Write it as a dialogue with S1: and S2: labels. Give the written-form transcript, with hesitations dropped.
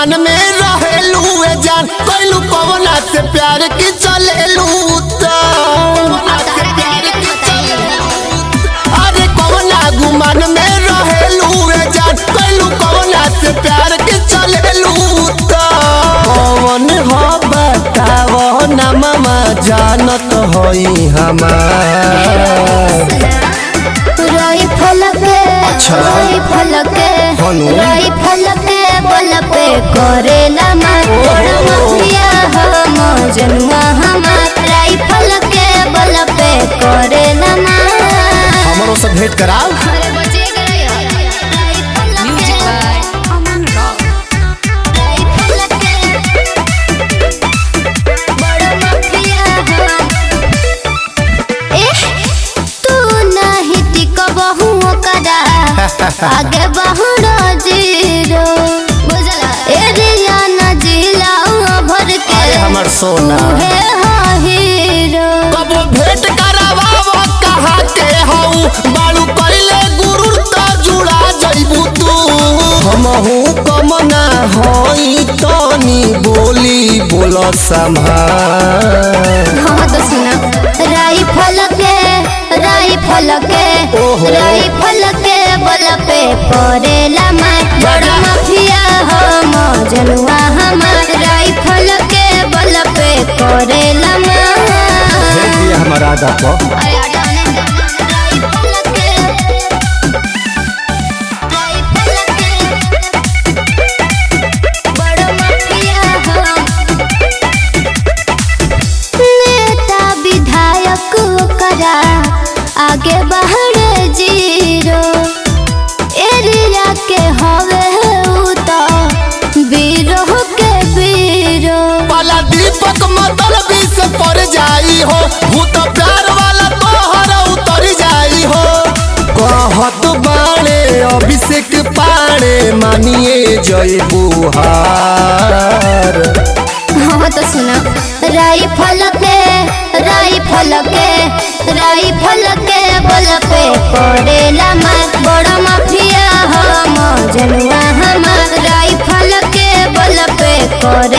S1: गुमान में रहेलू जान कैलू कवना से प्यार की चलेलू अरे कवना गुमान में रहेलू जान कैलू कवना से प्यार की चलेलू कौन हो बताओ ना मामा जानत होई हमार
S2: राई फलके राई फलके राई फलके बल पे करेला मार माफिया हम जनुआ हमार राई फलके बल पे करेला मार
S1: हमरो से भेंट कराओ
S2: अरे बचे गए राई फलके अमन राई फलके बड़ माफिया तू नहीं टिकबहू करा आगे बहुरो जीरो बुझला एरिया न जिला भर के
S1: अरे हमर सोना
S2: हे हीरो
S1: कब भेंट करावा कहा के हऊ बालू कइले गुरु त जुड़ा जइबू तू हमहू कमना होई तनी बोली बोल संभाल
S2: हाँ तो सुना राई फलके राई फलके बल पे करेला मार बड़ माफिया हम जनुआ हमार राई फलके बल पे करेला मार
S1: भेज दिया हमारा आदा को
S2: अरे राई फलके बड़ माफिया हम नेता विधायक करा आगे बाहर जीरो एरिया के हवे उता बीरो के बीरो
S1: वाला दीपक मतलब से पर जाई हो भूत प्यार वाला तोहर उतर जाई हो कहत बाणे अभिषेक पाणे मानिए जय बुहार
S2: हाँ तो सुना राई फलके बल पे करेला मार बड़ माफिया हम जनुआ हमार राई फलके बल पे कर